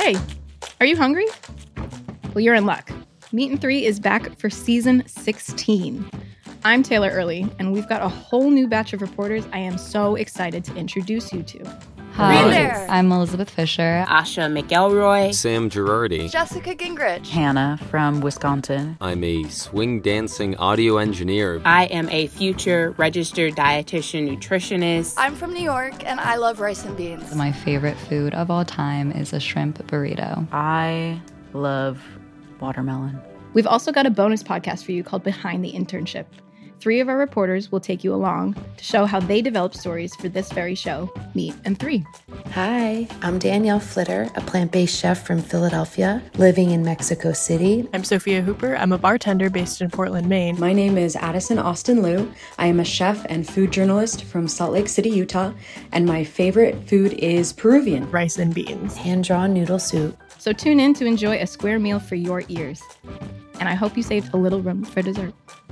Hey, are you hungry? Well, you're in luck. Meat and Three is back for season 16. I'm Taylor Early, and we've got a whole new batch of reporters I am so excited to introduce you to. Hi, there. I'm Elizabeth Fisher. Asha McElroy. Sam Girardi. Jessica Gingrich. Hannah from Wisconsin. I'm a swing dancing audio engineer. I am a future registered dietitian nutritionist. I'm from New York, and I love rice and beans. My favorite food of all time is a shrimp burrito. I love watermelon. We've also got a bonus podcast for you called Behind the Internship. 3 of our reporters will take you along to show how they developed stories for this very show, Meat and Three. Hi, I'm Danielle Flitter, a plant-based chef from Philadelphia, living in Mexico City. I'm Sophia Hooper. I'm a bartender based in Portland, Maine. My name is Addison Austin Liu. I am a chef and food journalist from Salt Lake City, Utah, and my favorite food is Peruvian. Rice and beans. Hand-drawn noodle soup. So tune in to enjoy a square meal for your ears. And I hope you saved a little room for dessert.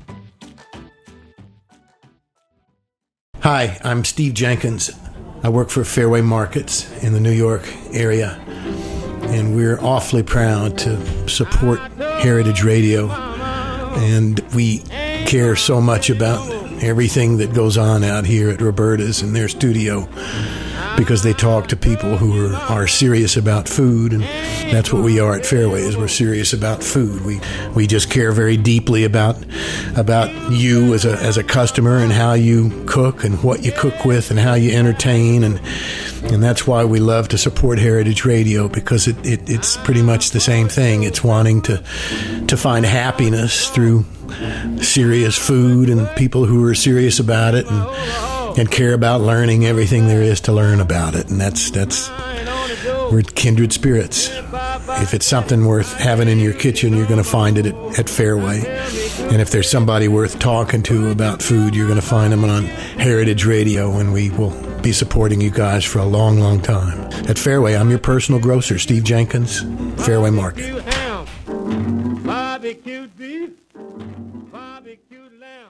Hi, I'm Steve Jenkins. I work for Fairway Markets in the New York area, and we're awfully proud to support Heritage Radio, and we care so much about everything that goes on out here at Roberta's in their studio, because they talk to people who are serious about food, and that's what we are at Fairway, is we're serious about food. We just care very deeply about you as a customer and how you cook and what you cook with and how you entertain, and that's why we love to support Heritage Radio, because it's pretty much the same thing. It's wanting to find happiness through serious food and people who are serious about it and care about learning everything there is to learn about it. And that's we're kindred spirits. If it's something worth having in your kitchen, you're going to find it at Fairway. And if there's somebody worth talking to about food, you're going to find them on Heritage Radio, and we will be supporting you guys for a long, long time. At Fairway, I'm your personal grocer, Steve Jenkins, Fairway Market. Barbecued beef, barbecued lamb.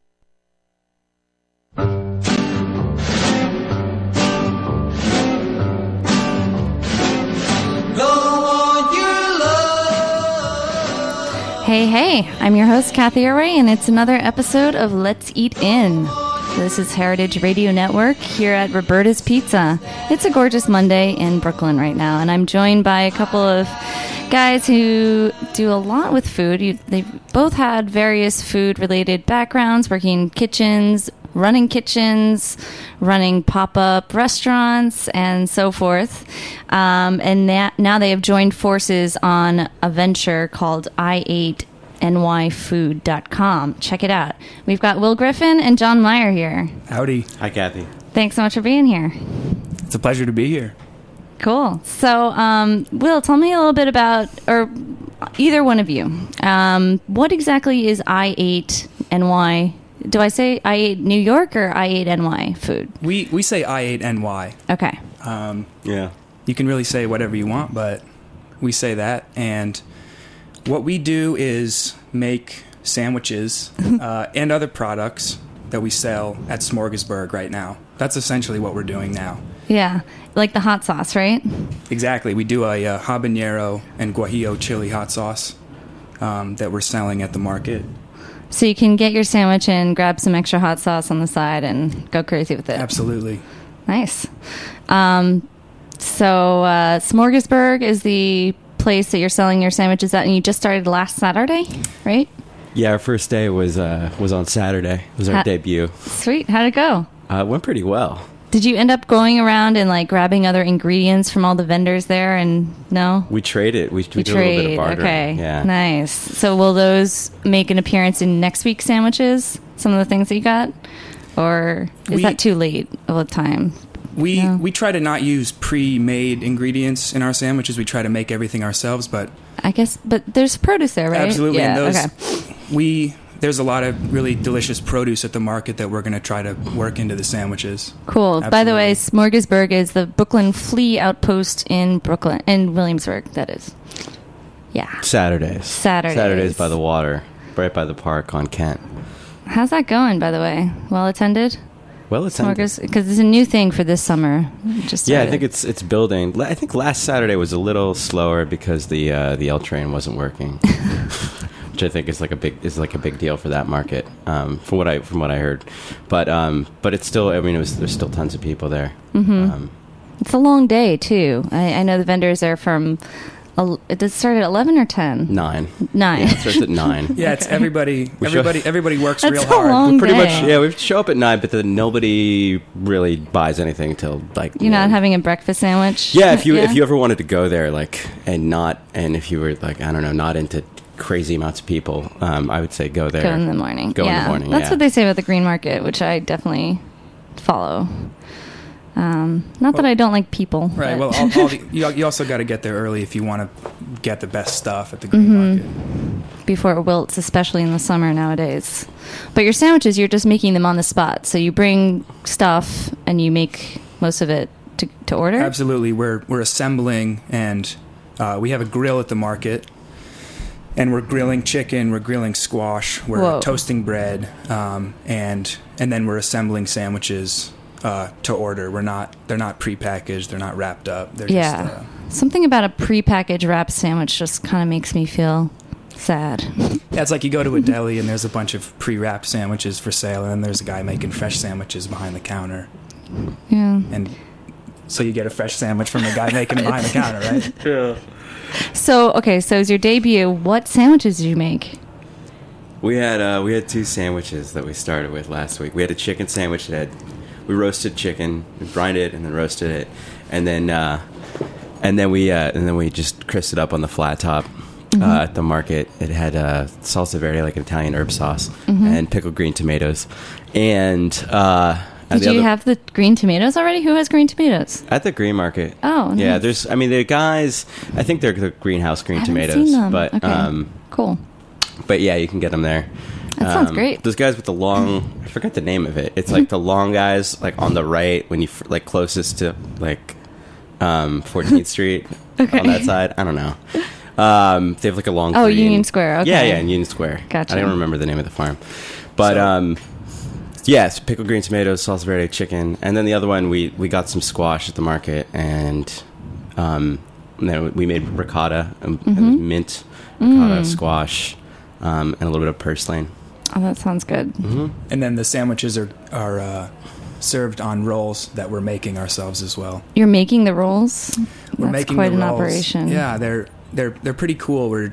Hey, I'm your host, Kathy Array, and it's another episode of Let's Eat In. This is Heritage Radio Network here at Roberta's Pizza. It's a gorgeous Monday in Brooklyn right now, and I'm joined by a couple of guys who do a lot with food. They've both had various food-related backgrounds, working in kitchens, running pop-up restaurants, and so forth. And now they have joined forces on a venture called I8NYFood.com. Check it out. We've got Will Griffin and John Meyer here. Howdy. Hi, Kathy. Thanks so much for being here. It's a pleasure to be here. Cool. So, Will, tell me a little bit about, or either one of you, what exactly is I8NY? Do I say I8 New York or I8NY food? We say I8NY. Okay. Yeah. You can really say whatever you want, but we say that. And what we do is make sandwiches and other products that we sell at Smorgasburg right now. That's essentially what we're doing now. Yeah, like the hot sauce, right? Exactly. We do a habanero and guajillo chili hot sauce that we're selling at the market. So you can get your sandwich and grab some extra hot sauce on the side and go crazy with it. Absolutely. Nice. So Smorgasburg is the place that you're selling your sandwiches at, and you just started last Saturday, right? Yeah, our first day was on Saturday. It was our debut. Sweet. How'd it go? It went pretty well. Did you end up going around and like grabbing other ingredients from all the vendors there? And no, we traded. We did a little bit of bartering. Okay, yeah, nice. So will those make an appearance in next week's sandwiches? Some of the things that you got, or is that too late of a time? We try to not use pre-made ingredients in our sandwiches. We try to make everything ourselves, but I guess, but there's produce there, right? Absolutely. Yeah. And Okay. There's a lot of really delicious produce at the market that we're going to try to work into the sandwiches. Cool. Absolutely. By the way, Smorgasburg is the Brooklyn Flea Outpost in Williamsburg, that is. Yeah. Saturdays by the water, right by the park on Kent. How's that going, by the way? Well attended? well attended. Because it's a new thing for this summer. I think it's building. I think last Saturday was a little slower because the L train wasn't working, which I think is like a big deal for that market. From what I heard, but it's still. I mean, there's still tons of people there. Mm-hmm. It's a long day too. I know the vendors are from. Does it start at 11 or 10? 9. Yeah, it starts at 9. Yeah, it's everybody works real That's hard. A long Pretty day. much, yeah. We show up at 9, but then nobody really buys anything until like. You're not having a breakfast sandwich. Yeah, if you ever wanted to go there, and if you were like, I don't know, not into crazy amounts of people, I would say go there. Go in the morning. In the morning. That's what they say about the green market, which I definitely follow. Not that I don't like people. Right. Well, you also got to get there early if you want to get the best stuff at the green market. Before it wilts, especially in the summer nowadays. But your sandwiches, you're just making them on the spot. So you bring stuff and you make most of it to order? Absolutely. We're assembling, and we have a grill at the market. And we're grilling chicken, we're grilling squash, we're toasting bread, and then we're assembling sandwiches to order. They're not prepackaged, they're not wrapped up. They're just something about a prepackaged wrap sandwich just kind of makes me feel sad. Yeah, it's like you go to a deli and there's a bunch of pre-wrapped sandwiches for sale, and then there's a guy making fresh sandwiches behind the counter. Yeah. And so you get a fresh sandwich from the guy making it behind the counter, right? Yeah. So as your debut, what sandwiches did you make? We had 2 sandwiches that we started with last week. We had a chicken sandwich that we roasted chicken, we brined it, and then roasted it, and then we just crisped it up on the flat top at the market. It had salsa verde, like an Italian herb sauce, and pickled green tomatoes. And did you have the green tomatoes already? Who has green tomatoes? At the green market. Oh, nice. Yeah. The guys. I think they're the greenhouse green tomatoes. Seen them. But okay. Cool. But yeah, you can get them there. That sounds great. Those guys with the long, I forgot the name of it. It's like the long guys, like on the right when you like closest to like 14th Street on that side. I don't know. They have like a long. green. Union Square. Okay. Yeah, in Union Square. Gotcha. I don't remember the name of the farm, but yes, pickled green tomatoes, salsa verde, chicken, and then the other one we got some squash at the market, and then we made ricotta, and it was mint ricotta, squash, and a little bit of purslane. Oh, that sounds good. And then the sandwiches are served on rolls that we're making ourselves as well. You're making the rolls? We're That's making quite the an rolls. operation. Yeah, they're pretty cool. We're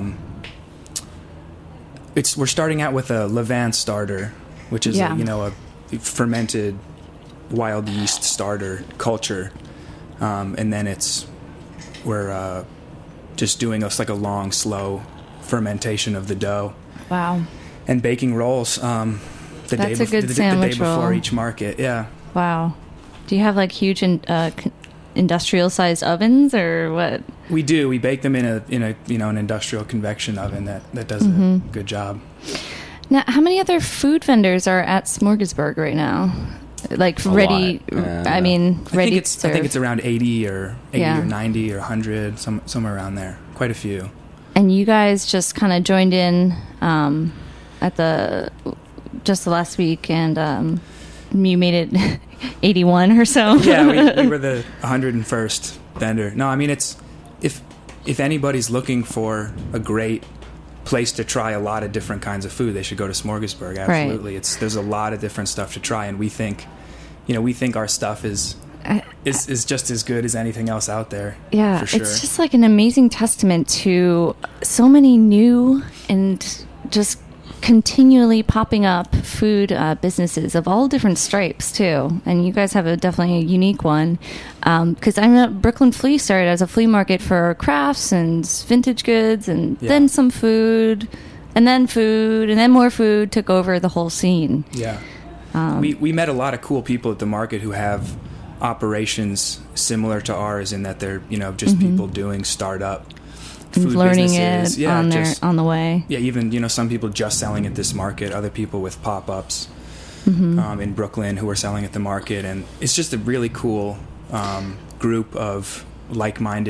starting out with a levain starter, which is a fermented wild yeast starter culture, and then we're just doing a long, slow fermentation of the dough. Wow. And baking rolls the day before each market. Yeah. Wow. Do you have like huge industrial sized ovens or what? We do. We bake them in an industrial convection oven that does a good job. Now, how many other food vendors are at Smorgasburg right now? Like ready to serve. I think it's around 80 or 90 or 100, somewhere around there. Quite a few. And you guys just kind of joined in at just the last week, and you made it 81 or so. Yeah, we were the 101st vendor. No, I mean if anybody's looking for a great place to try a lot of different kinds of food, they should go to Smorgasburg. Absolutely. Right. There's a lot of different stuff to try, and we think our stuff is just as good as anything else out there. Yeah, for sure. It's just like an amazing testament to so many new and just continually popping up food businesses of all different stripes too, and you guys have definitely a unique one, because I know Brooklyn Flea started as a flea market for crafts and vintage goods, and then some food, and then more food took over the whole scene. Yeah. We met a lot of cool people at the market who have operations similar to ours in that they're just people doing startup food learning businesses. it on the way. Yeah, even some people just selling at this market, other people with pop-ups in Brooklyn who are selling at the market, and it's just a really cool group of like-minded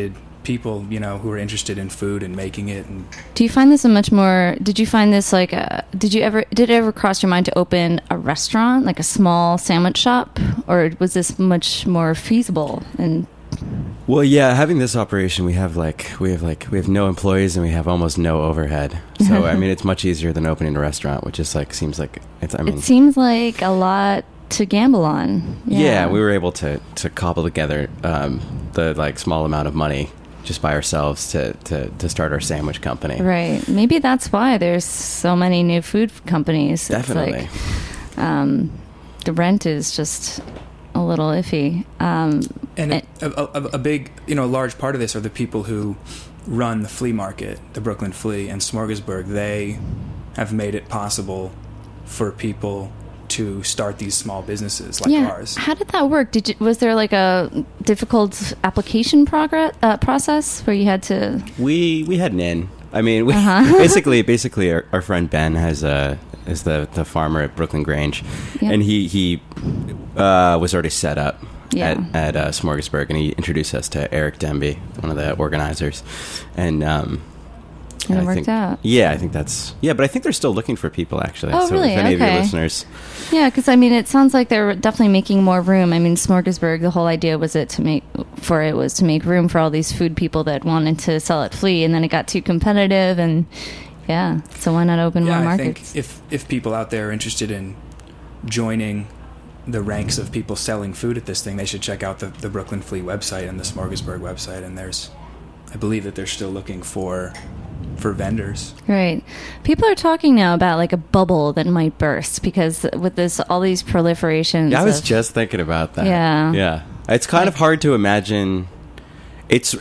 people, you know, who are interested in food and making it. And do you find this did you find this like did it ever cross your mind to open a restaurant, like a small sandwich shop, or was this much more feasible? And well, yeah, having this operation, we have no employees and we have almost no overhead. So I mean, it's much easier than opening a restaurant, which is like seems like it's. I mean, it seems like a lot to gamble on. Yeah, we were able to cobble together the like small amount of money just by ourselves to start our sandwich company. Right. Maybe that's why there's so many new food companies. Definitely. It's like, the rent is just a little iffy. And a big, you know, a large part of this are the people who run the flea market, the Brooklyn Flea and Smorgasburg. They have made it possible for people to start these small businesses like ours. How did that work? Was there like a difficult application process where you had to? We had an in. I mean, we basically our friend Ben is the farmer at Brooklyn Grange, and he was already set up at Smorgasburg, and he introduced us to Eric Demby, one of the organizers, and it worked out. Yeah, I think that's... Yeah, but I think they're still looking for people, actually. Oh, so really? If any of your listeners... Yeah, because, I mean, it sounds like they're definitely making more room. I mean, Smorgasburg, the whole idea was to make room for all these food people that wanted to sell at Flea, and then it got too competitive, and, so why not open more markets? I think if people out there are interested in joining the ranks of people selling food at this thing, they should check out the Brooklyn Flea website and the Smorgasburg website, and I believe that they're still looking for vendors. Right. People are talking now about like a bubble that might burst because with all these proliferations. Yeah, I was just thinking about that. Yeah. Yeah. It's kind of hard to imagine. It's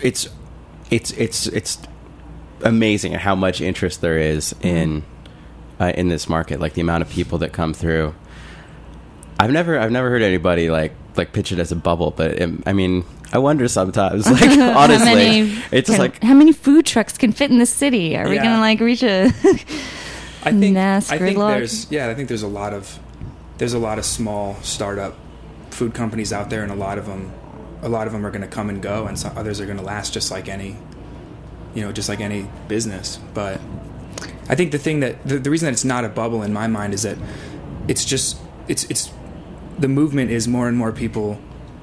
amazing how much interest there is in this market, like the amount of people that come through. I've never heard anybody like pitch it as a bubble, but I mean, I wonder sometimes, like, honestly, it's like how many food trucks can fit in the city? Are we going to like reach a I think gridlock? I think there's a lot of small startup food companies out there, and a lot of them are going to come and go, and some others are going to last just like any business. But I think the thing that the reason that it's not a bubble in my mind is that it's the movement is more and more people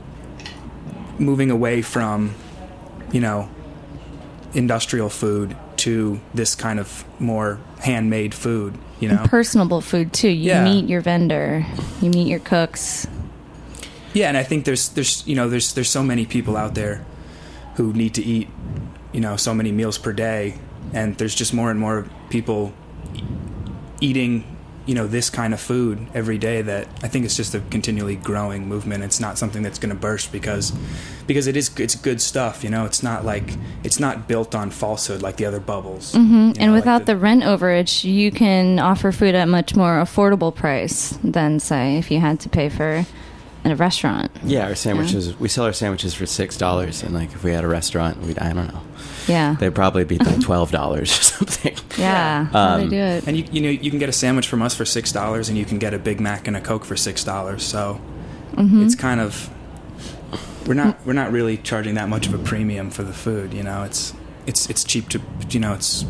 moving away from, you know, industrial food to this kind of more handmade food, you know. And personable food too. You meet your vendor, you meet your cooks. Yeah, and I think there's so many people out there who need to eat, you know, so many meals per day, and there's just more and more people eating, you know, this kind of food every day, that I think it's just a continually growing movement. It's not something that's going to burst because it's good stuff, you know. It's not built on falsehood like the other bubbles. Mm-hmm. And without the rent overage, you can offer food at much more affordable price than, say, if you had to pay for in a restaurant. Yeah, our sandwiches, we sell our sandwiches for $6, and like if we had a restaurant, I don't know. Yeah, they'd probably be like $12 or something. Yeah, how they do it. And you can get a sandwich from us for $6, and you can get a Big Mac and a Coke for $6. So it's kind of we're not really charging that much of a premium for the food. You know, it's cheap to, you know, it's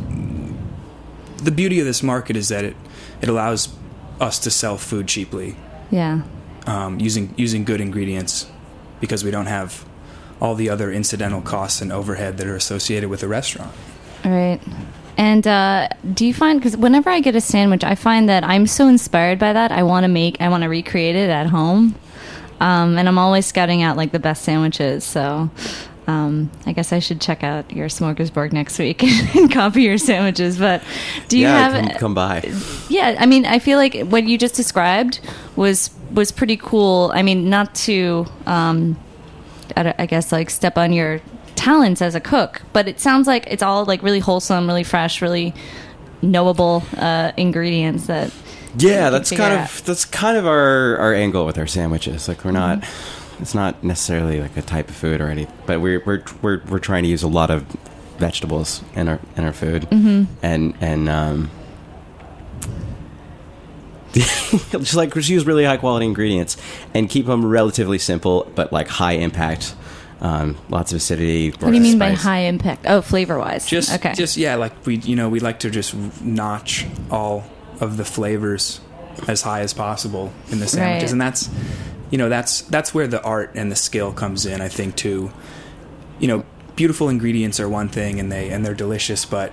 the beauty of this market is that it allows us to sell food cheaply. Yeah. Using good ingredients, because we don't have all the other incidental costs and overhead that are associated with a restaurant. All right. And do you find, because whenever I get a sandwich, I find that I'm so inspired by that, I want to recreate it at home. And I'm always scouting out like the best sandwiches. So I guess I should check out your Smorgasburg next week and copy your sandwiches. But do you come by? Yeah, I mean, I feel like what you just described was pretty cool. I mean, not to, I guess, like step on your talents as a cook, but it sounds like it's all like really wholesome, really fresh, really knowable ingredients that. Yeah, that's kind of our angle with our sandwiches. Like we're not. It's not necessarily like a type of food or anything, but we're trying to use a lot of vegetables in our food, and just use really high quality ingredients and keep them relatively simple, but like high impact lots of acidity. What do you mean by spice. high impact? Oh, flavor wise. Just yeah, like we like to just notch all of the flavors as high as possible in the sandwiches, Right. and that's where the art and the skill comes in. I think too. Beautiful ingredients are one thing, and they're delicious, but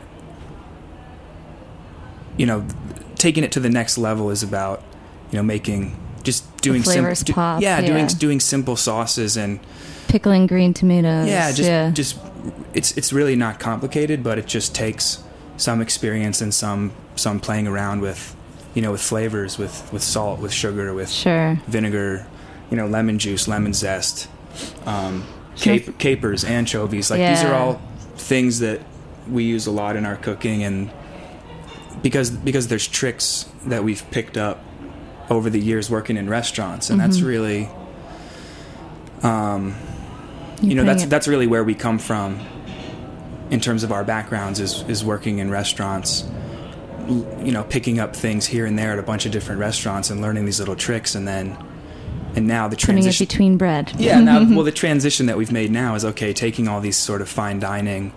taking it to the next level is about making doing flavors pop, doing simple sauces and pickling green tomatoes. Just it's really not complicated, but it just takes some experience and some playing around with with flavors, with salt, with sugar, with vinegar, lemon juice, lemon zest, capers, anchovies. These are all things that we use a lot in our cooking, and because there's tricks that we've picked up over the years working in restaurants, and that's really that's really where we come from in terms of our backgrounds is working in restaurants, picking up things here and there at a bunch of different restaurants and learning these little tricks, and now the transition, putting it between bread. The transition that we've made now is taking all these sort of fine dining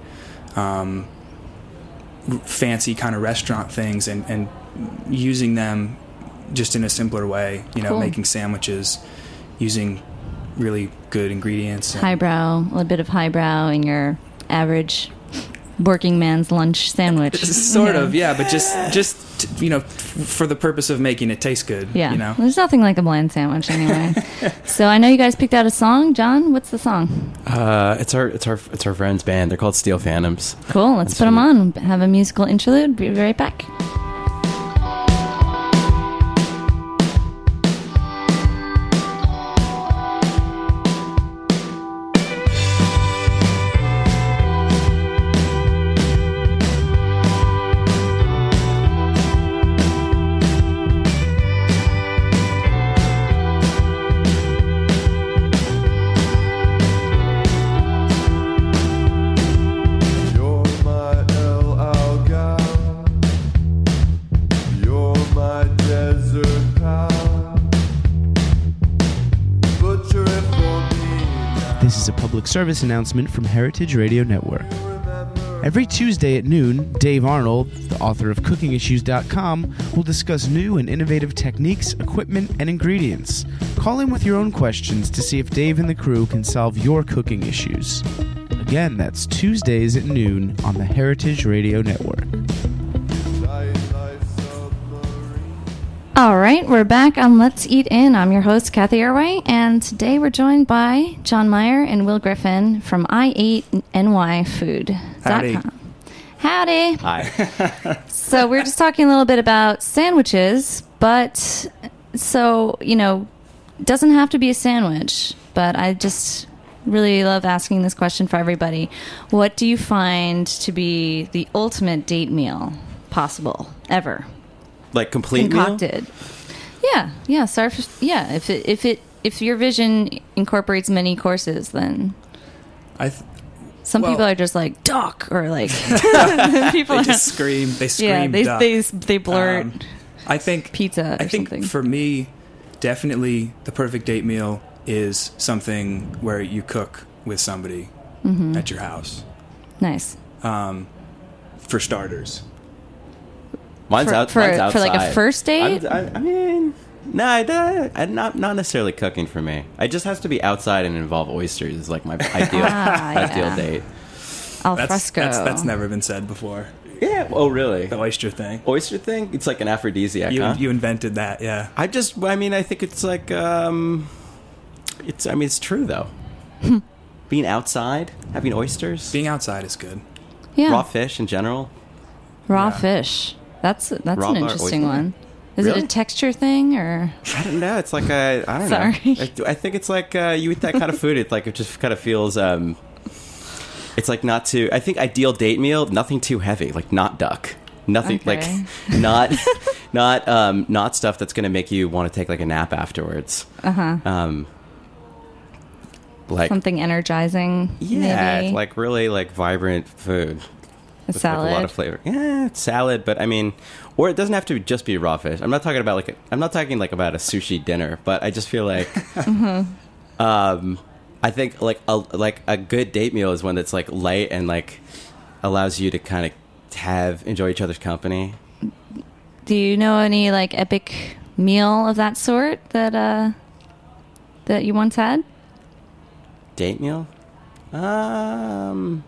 fancy kind of restaurant things and using them just in a simpler way, Cool. making sandwiches using really good ingredients. Highbrow, a little bit of highbrow in your average working man's lunch sandwich. Sort of, yeah, but just for the purpose of making it taste good. Yeah, there's nothing like a bland sandwich anyway. So I know you guys picked out a song. John, what's the song? It's our friend's band. They're called Steel Phantoms. Cool. Let's put them on. Have a musical interlude. Be right back. Service announcement from Heritage Radio Network. Every Tuesday at noon, Dave Arnold, the author of CookingIssues.com, will discuss new and innovative techniques, equipment, and ingredients. Call in with your own questions to see if Dave and the crew can solve your cooking issues. Again, that's Tuesdays at noon on the Heritage Radio Network. All right, we're back on Let's Eat In. I'm your host, Kathy Airway, and today we're joined by John Meyer and Will Griffin from I8NYFood.com. Howdy. Hi. So we're just talking a little bit about sandwiches, but doesn't have to be a sandwich, but I just really love asking this question for everybody. What do you find to be the ultimate date meal possible ever? Like complete concocted meal? Yeah. If your vision incorporates many courses, then some people are just like duck, or like people they just scream. They scream. Yeah, they blurt. I think pizza. I think for me, definitely the perfect date meal is something where you cook with somebody at your house. Nice. For starters. Mine's outside. For like a first date? I'm not necessarily cooking for me. It just has to be outside and involve oysters. Is like my ideal date. Al fresco. That's never been said before. Yeah. Oh, really? The oyster thing. Oyster thing? It's like an aphrodisiac. You invented that. Yeah. I think it's like it's true though. Being outside, having oysters. Being outside is good. Yeah. Raw fish in general. Raw fish. That's an interesting one. Is really? It a texture thing, or I don't know. It's like I don't know. I think it's like you eat that kind of food. It's like it just kind of feels. It's like not too. I think ideal date meal, nothing too heavy, like not duck, nothing like not stuff that's going to make you want to take like a nap afterwards. Like something energizing. Yeah, maybe. Like really like vibrant food. A salad. Like a lot of flavor. Yeah, it's salad, but I mean, or it doesn't have to just be raw fish. I'm not talking about about a sushi dinner, but I just feel like, I think like a good date meal is one that's like light and like allows you to kind of enjoy each other's company. Do you know any like epic meal of that sort that you once had? Date meal? You know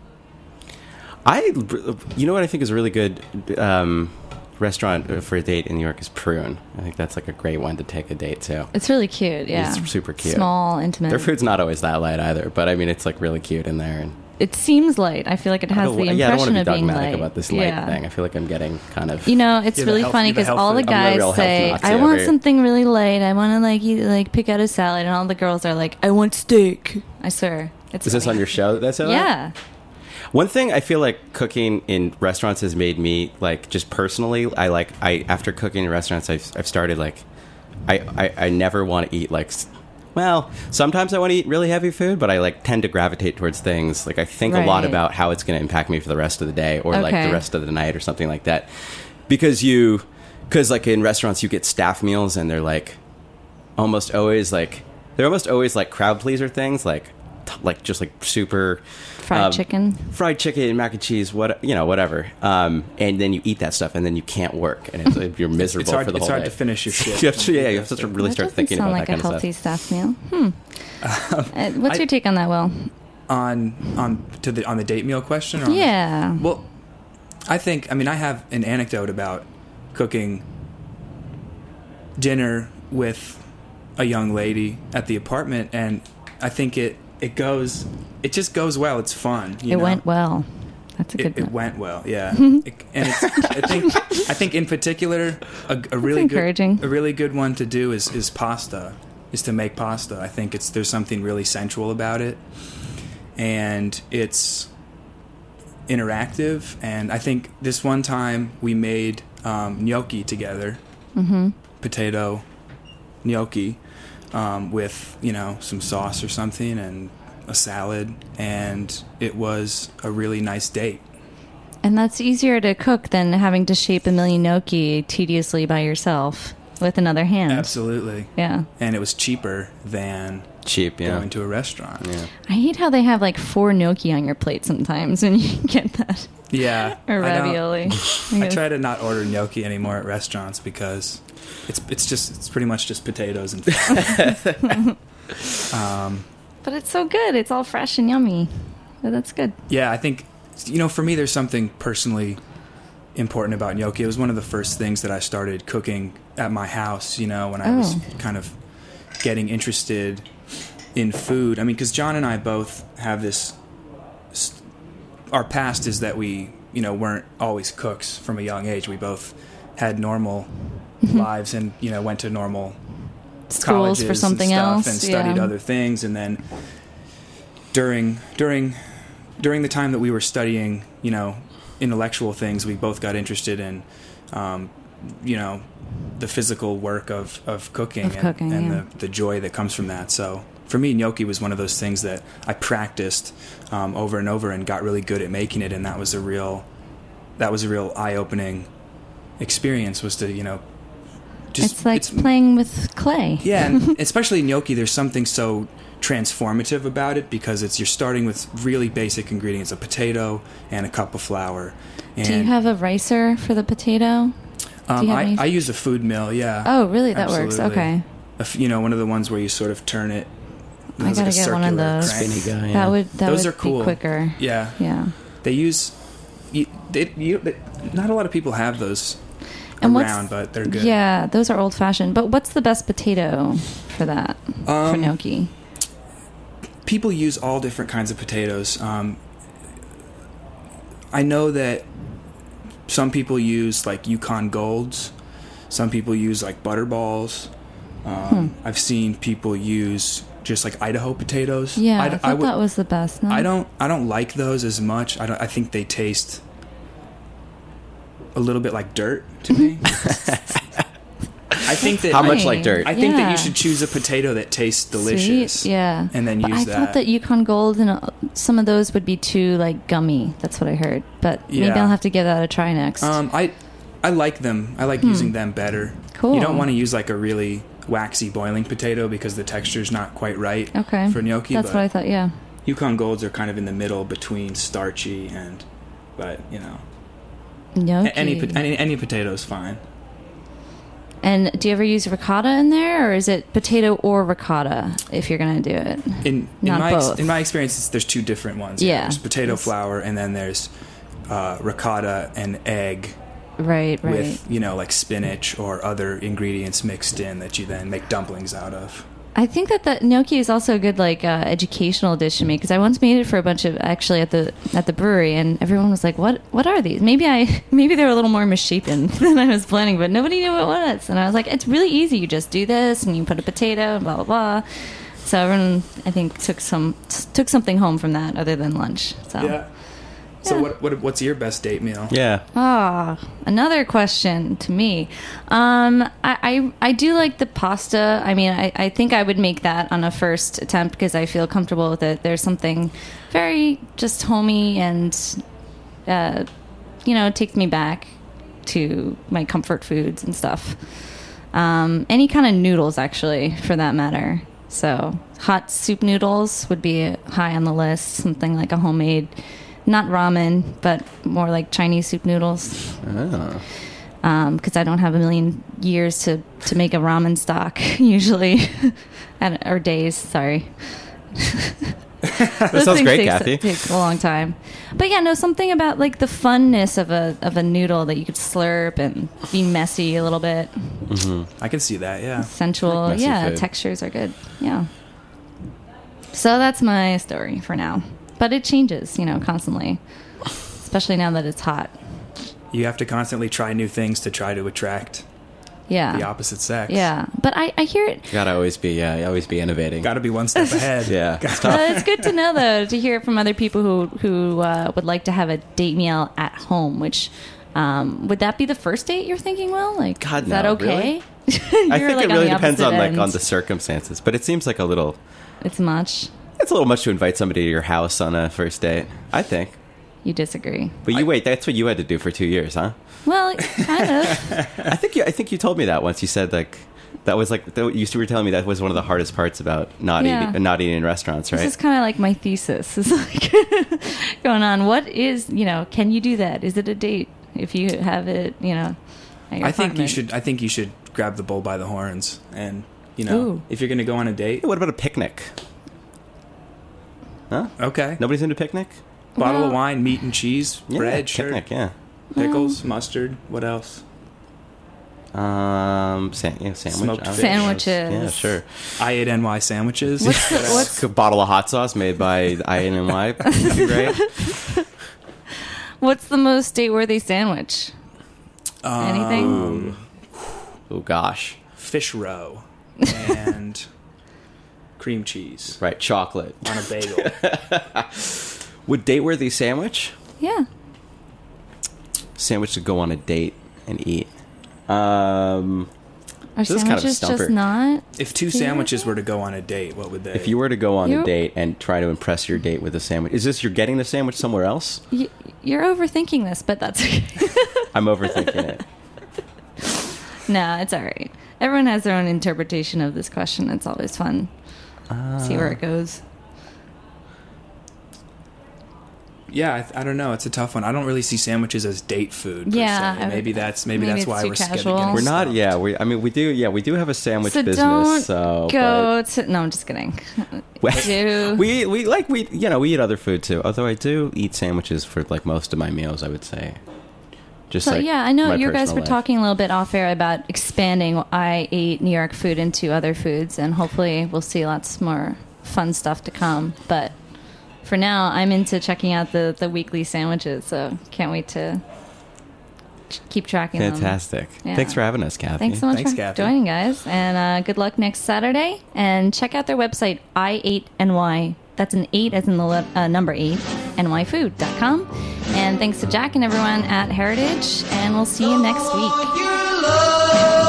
what I think is a really good restaurant for a date in New York is Prune. I think that's like a great one to take a date to. It's really cute, yeah. It's super cute. Small, intimate. Their food's not always that light either, but I mean, it's like really cute in there. And it seems light. I feel like it has the impression I don't want to of be being dogmatic light. about this light thing. I feel like I'm getting kind of... You know, it's really funny because all the guys say, I want something really light. I want to like eat, like pick out a salad. And all the girls are like, I want steak. I swear. Is this on your show that said that? Yeah. One thing I feel like cooking in restaurants has made me like just personally. I after cooking in restaurants, I've started like I never want to eat like. Well, sometimes I want to eat really heavy food, but I like tend to gravitate towards things like I think a lot about how it's going to impact me for the rest of the day or like the rest of the night or something like that. Because like in restaurants you get staff meals and they're almost always like crowd pleaser things like just like super fried chicken, mac and cheese, whatever. And then you eat that stuff, and then you can't work, and you're miserable for the whole day. It's hard to finish your shift. you have to really start thinking about that kind of stuff. Sound like a healthy staff meal. What's your take on that, Will? On the date meal question? Or yeah. Well, I have an anecdote about cooking dinner with a young lady at the apartment, and I think it just goes well. It's fun. It went well. That's a good one. It went well, yeah. I think in particular, a really good one to do is pasta. Is to make pasta. I think there's something really sensual about it, and it's interactive. And I think this one time we made gnocchi together, potato gnocchi. With some sauce or something and a salad, and it was a really nice date. And that's easier to cook than having to shape a million gnocchi tediously by yourself with another hand. Absolutely. Yeah. And it was cheaper than going to a restaurant. Yeah. I hate how they have like 4 gnocchi on your plate sometimes when you get that. Yeah. Or ravioli. I try to not order gnocchi anymore at restaurants because it's pretty much just potatoes and but it's so good. It's all fresh and yummy. But that's good. Yeah, I think for me there's something personally important about gnocchi. It was one of the first things that I started cooking at my house, when I was kind of getting interested in food. I mean, because John and I both have this our past is that we weren't always cooks from a young age. We both had normal lives and went to normal schools for something else and studied other things, and then during the time that we were studying intellectual things, we both got interested in the physical work of cooking and the joy that comes from that. So for me, gnocchi was one of those things that I practiced over and over and got really good at making it, and that was a real eye-opening experience. Was to it's playing with clay. Yeah, and especially gnocchi, there's something so transformative about it because you're starting with really basic ingredients: a potato and a cup of flour. And do you have a ricer for the potato? I use a food mill. Yeah. Oh, really? That Absolutely. works. Okay. One of the ones where you sort of turn it. I gotta get one of those. Spinny guy. Yeah. Those are cool. Be quicker. Yeah. Yeah. They use. Not a lot of people have those around, but they're good. Yeah, those are old-fashioned. But what's the best potato for that? For gnocchi? People use all different kinds of potatoes. I know that some people use like Yukon Golds. Some people use like Butterballs. I've seen people use just like Idaho potatoes. Yeah, I thought that was the best. No? I don't like those as much. I think they taste a little bit like dirt to me. I think that how much like dirt? I think that you should choose a potato that tastes delicious. Sweet, yeah, and then use that. I thought that Yukon Gold and some of those would be too like gummy. That's what I heard. But maybe I'll have to give that a try next. I like them. I like using them better. Cool. You don't want to use like a really waxy boiling potato because the texture's not quite right Okay. for gnocchi. That's but what I thought, yeah. Yukon Golds are kind of in the middle between starchy and, but you know, Gnocchi. any potato's fine. And do you ever use ricotta in there, or is it potato or ricotta if you're going to do it? In my experience, there's two different ones. Yeah. There's potato flour, and then there's ricotta and egg. Right. With, you know, like spinach or other ingredients mixed in that you then make dumplings out of. I think that the gnocchi is also a good educational dish to me, because I once made it for a bunch of actually at the brewery, and everyone was like, "What are these?" Maybe they're a little more misshapen than I was planning, but nobody knew what it was, and I was like, "It's really easy. You just do this, and you put a potato, and blah blah blah." So everyone, I think, took something home from that other than lunch. So. Yeah. So what's your best date meal? Yeah. Another question to me. I do like the pasta. I mean, I think I would make that on a first attempt because I feel comfortable with it. There's something very just homey and, it takes me back to my comfort foods and stuff. Any kind of noodles, actually, for that matter. So hot soup noodles would be high on the list. Something like a homemade... Not ramen, but more like Chinese soup noodles. Oh. Because I don't have a million years to make a ramen stock, usually. Or days, sorry. That sounds great, Kathy. It takes a long time. But yeah, no, something about like the funness of a noodle that you could slurp and be messy a little bit. Mm-hmm. I can see that, yeah. Sensual, like yeah, food. Textures are good, yeah. So that's my story for now. But it changes, constantly, especially now that it's hot. You have to constantly try new things to try to attract the opposite sex. Yeah, but I hear it. You gotta always be innovating. Gotta be one step ahead. Yeah, it's tough. Well, it's good to know, though, to hear it from other people who would like to have a date meal at home, which... would that be the first date you're thinking, Will? Like, God, is that no, okay? Really? I think it really depends on end. on the circumstances, but it seems like a little... It's much. It's a little much to invite somebody to your house on a first date, I think. You disagree. But wait, that's what you had to do for 2 years, huh? Well, kind of. I think you told me that once. You said you were telling me that was one of the hardest parts about not eating in restaurants, right? This is kind of like my thesis. It's like going on. What is, can you do that? Is it a date if you have it, at your apartment? I think you should grab the bull by the horns and, Ooh. if you're going to go on a date. What about a picnic? Huh? Okay. Nobody's into picnic? Bottle of wine, meat and cheese, bread, picnic, sure. Pickles, mustard, what else? Sandwich. Sandwiches. Yeah, sure. I8NY sandwiches. What's a bottle of hot sauce made by I8NY? That'd be great. What's the most date-worthy sandwich? Anything? Oh gosh, fish roe and cream cheese. Right, chocolate on a bagel. Would date-worthy sandwich? Yeah. Sandwich to go on a date and eat. Are sandwiches just not? If two sandwiches were to go on a date, what would they? If you were to go on a date and try to impress your date with a sandwich, is this you're getting the sandwich somewhere else? You're overthinking this, but that's okay. I'm overthinking it. No, it's all right. Everyone has their own interpretation of this question. It's always fun. See where it goes. Yeah, I don't know. It's a tough one. I don't really see sandwiches as date food. Yeah, per se. Maybe that's why we're casual. getting. We're not. Yeah, we do. Yeah, we do have a sandwich so business. Don't so go to. No, I'm just kidding. we eat other food too. Although I do eat sandwiches for like most of my meals, I would say. I know you guys were life. talking a little bit off air about expanding I Ate New York food into other foods, and hopefully we'll see lots more fun stuff to come. But for now, I'm into checking out the weekly sandwiches, so can't wait to keep tracking them. Fantastic. Yeah. Thanks for having us, Kathy. Thanks so much for Kathy. joining, guys, and good luck next Saturday. And check out their website, I8NY. That's an 8 as in the number 8, nyfood.com. And thanks to Jack and everyone at Heritage, and we'll see you next week.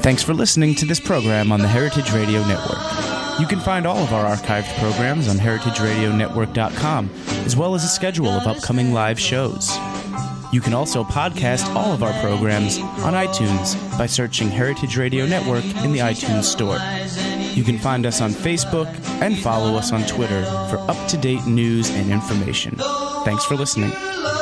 Thanks for listening to this program on the Heritage Radio Network. You can find all of our archived programs on heritageradionetwork.com, as well as a schedule of upcoming live shows. You can also podcast all of our programs on iTunes by searching Heritage Radio Network in the iTunes Store. You can find us on Facebook and follow us on Twitter for up-to-date news and information. Thanks for listening.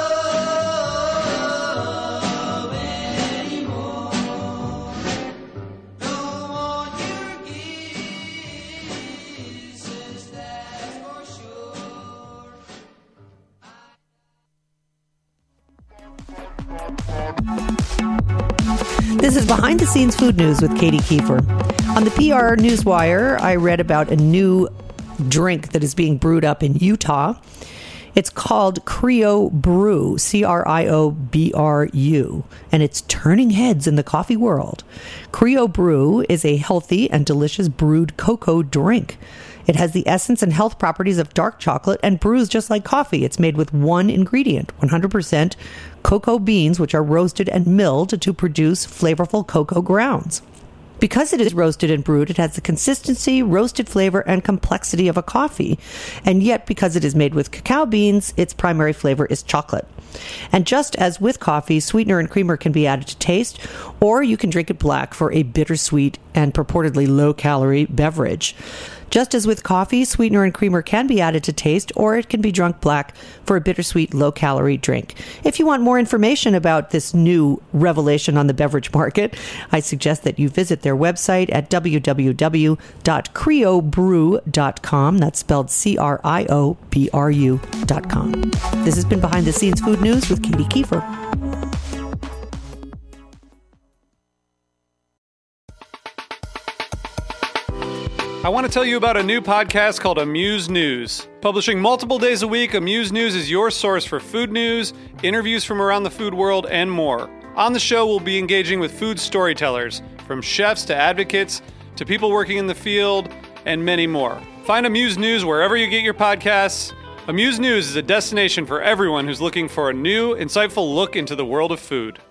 This is Behind the Scenes Food News with Katie Kiefer. On the PR Newswire, I read about a new drink that is being brewed up in Utah. It's called Crio Brew, CRIOBRU, and it's turning heads in the coffee world. Crio Brew is a healthy and delicious brewed cocoa drink. It has the essence and health properties of dark chocolate and brews just like coffee. It's made with one ingredient, 100% cocoa beans, which are roasted and milled to produce flavorful cocoa grounds. Because it is roasted and brewed, it has the consistency, roasted flavor, and complexity of a coffee. And yet, because it is made with cacao beans, its primary flavor is chocolate. And just as with coffee, sweetener and creamer can be added to taste, or you can drink it black for a bittersweet and purportedly low-calorie beverage. Just as with coffee, sweetener and creamer can be added to taste, or it can be drunk black for a bittersweet, low-calorie drink. If you want more information about this new revelation on the beverage market, I suggest that you visit their website at www.criobrew.com. That's spelled CRIOBRU.com. This has been Behind the Scenes Food News with Katie Kiefer. I want to tell you about a new podcast called Amuse News. Publishing multiple days a week, Amuse News is your source for food news, interviews from around the food world, and more. On the show, we'll be engaging with food storytellers, from chefs to advocates to people working in the field, and many more. Find Amuse News wherever you get your podcasts. Amuse News is a destination for everyone who's looking for a new, insightful look into the world of food.